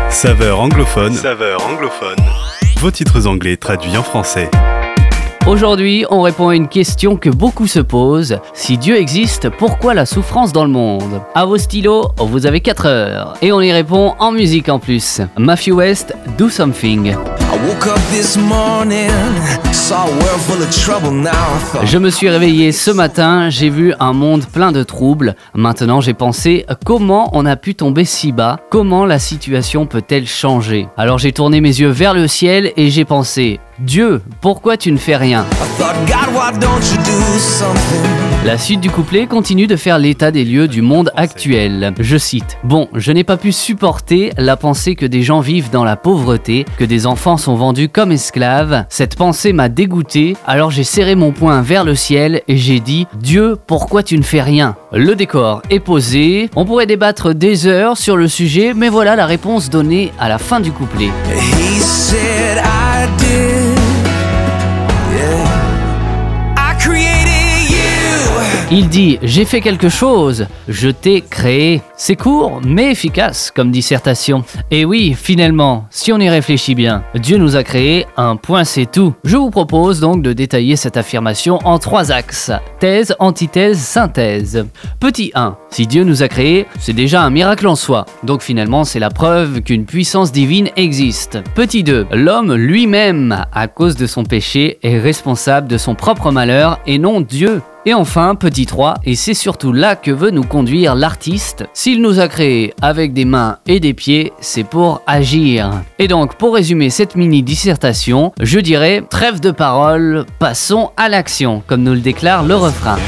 Saveur anglophone. Vos titres anglais traduits en français. Aujourd'hui, on répond à une question que beaucoup se posent. Si Dieu existe, pourquoi la souffrance dans le monde ? À vos stylos, vous avez 4 heures. Et on y répond en musique en plus. Matthew West, Do Something. Je me suis réveillé ce matin, j'ai vu un monde plein de troubles. Maintenant, j'ai pensé, comment on a pu tomber si bas ? Comment la situation peut-elle changer ? Alors j'ai tourné mes yeux vers le ciel et j'ai pensé, Dieu, pourquoi tu ne fais rien ? La suite du couplet continue de faire l'état des lieux du monde actuel. Je cite, « Bon, je n'ai pas pu supporter la pensée que des gens vivent dans la pauvreté, que des enfants sont vendus comme esclaves. Cette pensée m'a dégoûté, alors j'ai serré mon poing vers le ciel et j'ai dit, « Dieu, pourquoi tu ne fais rien ?» Le décor est posé, on pourrait débattre des heures sur le sujet, mais voilà la réponse donnée à la fin du couplet. He said I did. Il dit « J'ai fait quelque chose, je t'ai créé ». C'est court, mais efficace comme dissertation. Et oui, finalement, si on y réfléchit bien, Dieu nous a créé, un point c'est tout. Je vous propose donc de détailler cette affirmation en 3 axes. Thèse, antithèse, synthèse. Petit 1. Si Dieu nous a créé, c'est déjà un miracle en soi. Donc finalement, c'est la preuve qu'une puissance divine existe. Petit 2. L'homme lui-même, à cause de son péché, est responsable de son propre malheur et non Dieu. Et enfin, petit 3, et c'est surtout là que veut nous conduire l'artiste, s'il nous a créés avec des mains et des pieds, c'est pour agir. Et donc, pour résumer cette mini-dissertation, je dirais, trêve de parole, passons à l'action, comme nous le déclare le refrain.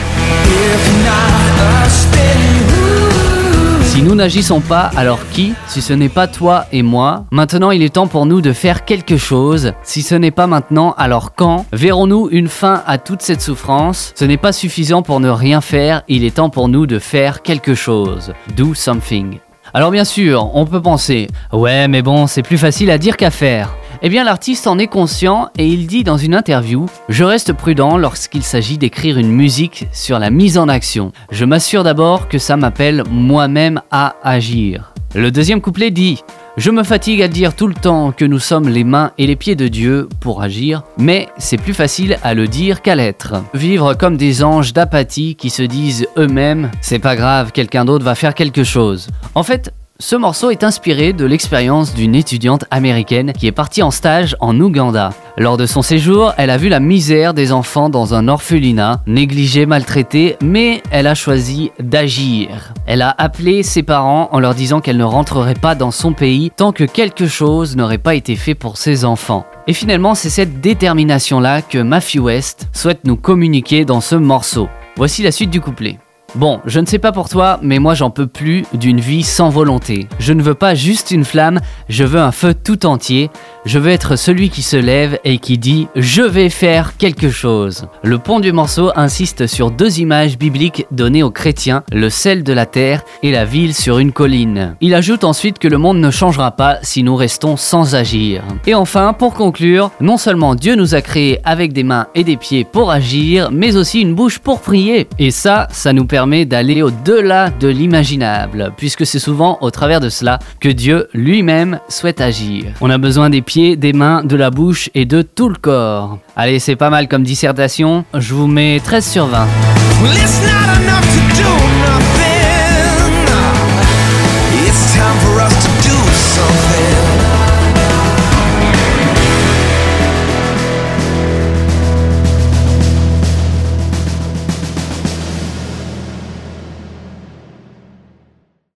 Si nous n'agissons pas, alors qui ? Si ce n'est pas toi et moi ? Maintenant, il est temps pour nous de faire quelque chose. Si ce n'est pas maintenant, alors quand ? Verrons-nous une fin à toute cette souffrance ? Ce n'est pas suffisant pour ne rien faire, il est temps pour nous de faire quelque chose. Do something. Alors bien sûr, on peut penser « Ouais, mais bon, c'est plus facile à dire qu'à faire ». Eh bien, l'artiste en est conscient et il dit dans une interview « Je reste prudent lorsqu'il s'agit d'écrire une musique sur la mise en action. Je m'assure d'abord que ça m'appelle moi-même à agir. » Le deuxième couplet dit « Je me fatigue à dire tout le temps que nous sommes les mains et les pieds de Dieu pour agir, mais c'est plus facile à le dire qu'à l'être. Vivre comme des anges d'apathie qui se disent eux-mêmes « C'est pas grave, quelqu'un d'autre va faire quelque chose. » En fait, ce morceau est inspiré de l'expérience d'une étudiante américaine qui est partie en stage en Ouganda. Lors de son séjour, elle a vu la misère des enfants dans un orphelinat, négligés, maltraités, mais elle a choisi d'agir. Elle a appelé ses parents en leur disant qu'elle ne rentrerait pas dans son pays tant que quelque chose n'aurait pas été fait pour ses enfants. Et finalement, c'est cette détermination-là que Matthew West souhaite nous communiquer dans ce morceau. Voici la suite du couplet. Bon, je ne sais pas pour toi, mais moi j'en peux plus d'une vie sans volonté. Je ne veux pas juste une flamme, je veux un feu tout entier. Je veux être celui qui se lève et qui dit « Je vais faire quelque chose ». Le pont du morceau insiste sur 2 images bibliques données aux chrétiens, le sel de la terre et la ville sur une colline. Il ajoute ensuite que le monde ne changera pas si nous restons sans agir. Et enfin, pour conclure, non seulement Dieu nous a créés avec des mains et des pieds pour agir, mais aussi une bouche pour prier. Et ça nous permet d'aller au-delà de l'imaginable, puisque c'est souvent au travers de cela que Dieu lui-même souhaite agir. On a besoin des pieds, des mains, de la bouche et de tout le corps. Allez, c'est pas mal comme dissertation, je vous mets 13 sur 20.